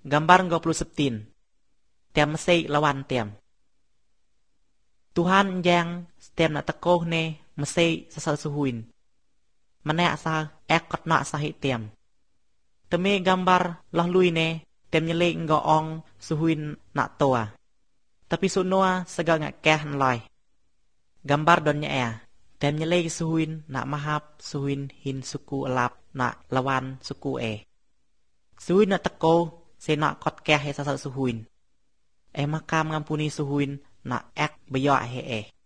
Gambar 27. Tiam mesej lawan tiam. Tuhan yang tiam nak tekoh ne mesej sasal suhuin. Mana asal ekot nak sahih tiam. Teme gambar lah lui ne tiam nyelek ngoong suhuin nak toa. Tapi sunua segal ngak keh nlai. Gambar donnya tiam nyelek suhuin nak mahap suhuin hin suku elap nak lawan suku Suhuin nak tekoh se nak kot keh sasal suhuin. Makam ngampuni suhuin nak ek beyo